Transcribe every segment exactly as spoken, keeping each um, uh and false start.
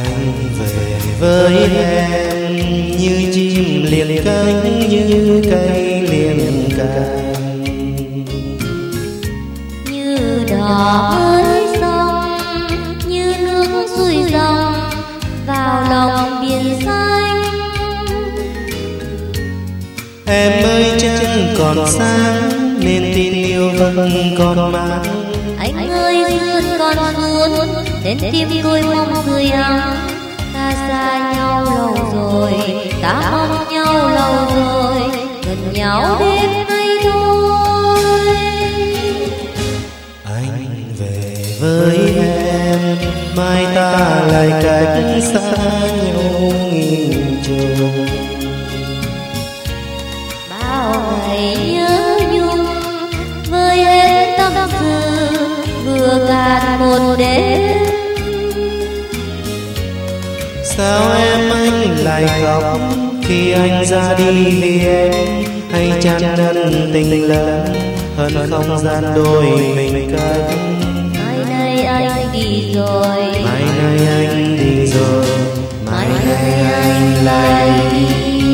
Anh về với em như chim liền cánh, như cây liền cành, như đỏ mới sông, như nước xuôi dòng vào lòng biển xanh. Em ơi trăng còn sáng nên tin yêu vẫn còn mãi. Anh ơi duyên còn suốt đến tim tôi mong người ấm. Ta xa nhau lâu rồi, ta mong nhau lâu rồi, gần nhau đêm nay thôi. Anh về với em, mai ta lại cách xa nhau nghìn trùng. Bao ngày nhớ nhung với hết tâm sự, vừa cạn một đêm. Sao em anh lại khóc khi anh ra đi vì em, hay chán năn tình lớn hơn không gian đôi mình cách. Mai nay anh đi rồi, Mai nay anh đi rồi, mai nay anh lại đi.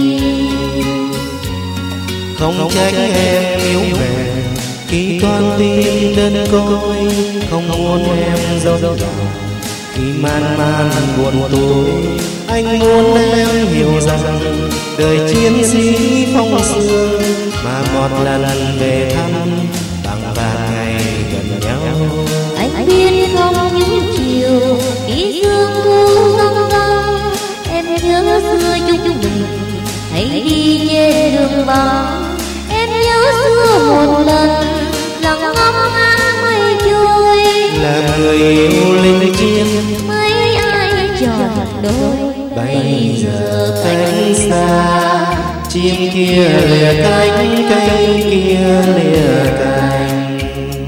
Không trách em yếu mềm khi con tim đơn côi, không muốn em dối lòng khi man man buồn tối. Anh muốn em hiểu rằng đời chiến sĩ phong sương, mà một lần về thăm bằng vài ngày gần nhau. anh biết không những chiều khi sương thu răng răng, em nhớ xưa chúng mình hãy đi trên đường vắng. Em nhớ xưa một lần lặng ngắm ngang mây trôi, Là người yêu linh chiến mấy ai chọn đôi. bây giờ cánh xa, chim kia lìa cánh, cây kia lìa cành.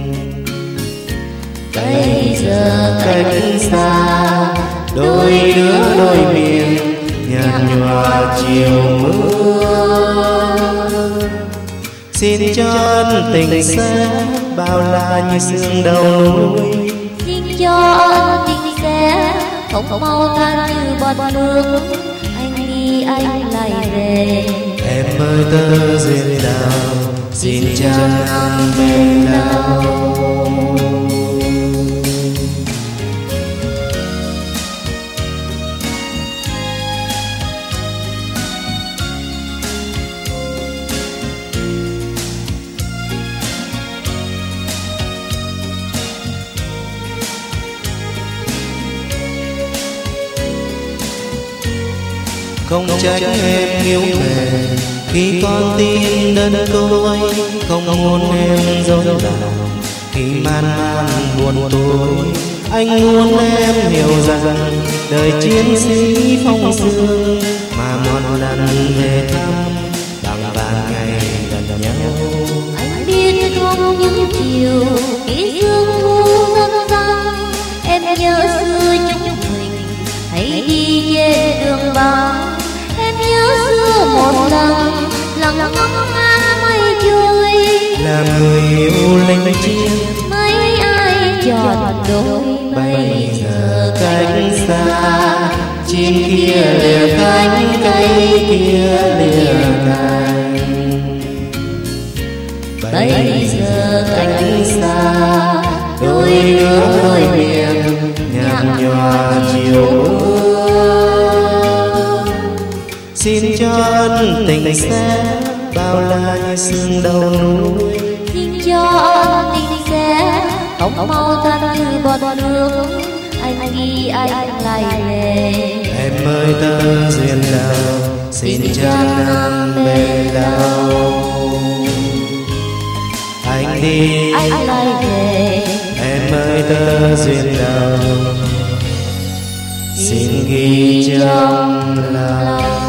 Bây giờ Cánh xa, đôi đứa đôi miền nhạt nhòa chiều mưa. Xin cho ân tình sẽ bao la như sương đầu núi. xin cho ân tình sẽ không mau tan như bọt nước. Anh đi anh lại về, Em ơi tơ duyên nào, xin cho năm bên đâu. Không trách em yếu mềm khi con tim đơn côi, không muốn em dối lòng khi man man buồn tối. Anh muốn em hiểu rằng đời chiến sĩ phong sương, mà một lần về thăm bằng vài ngày gần nhau. anh biết không những chiều khi sương thu răng răng, em nhớ xưa chúng mình hãy đi trên đường vắng. Em nhớ xưa một lần lặng ngắm ngang mây trôi, Làm người yêu linh chiến mấy ai chọn đôi. bây giờ cánh xa, chim kia lìa cánh, cây kia lìa cành. Bây giờ cánh xa, đôi đứa đôi miền nhạt nhòa chiều mưa. Xin cho ân tình sẽ bao la như sương đầu núi. xin cho ân tình sẽ không mau tan như bọt nước. Anh đi anh lại về, Em ơi tơ duyên nào, xin cho năm về lâu. Anh đi anh lại về, em ơi tơ duyên nào, xin ghi trong lòng.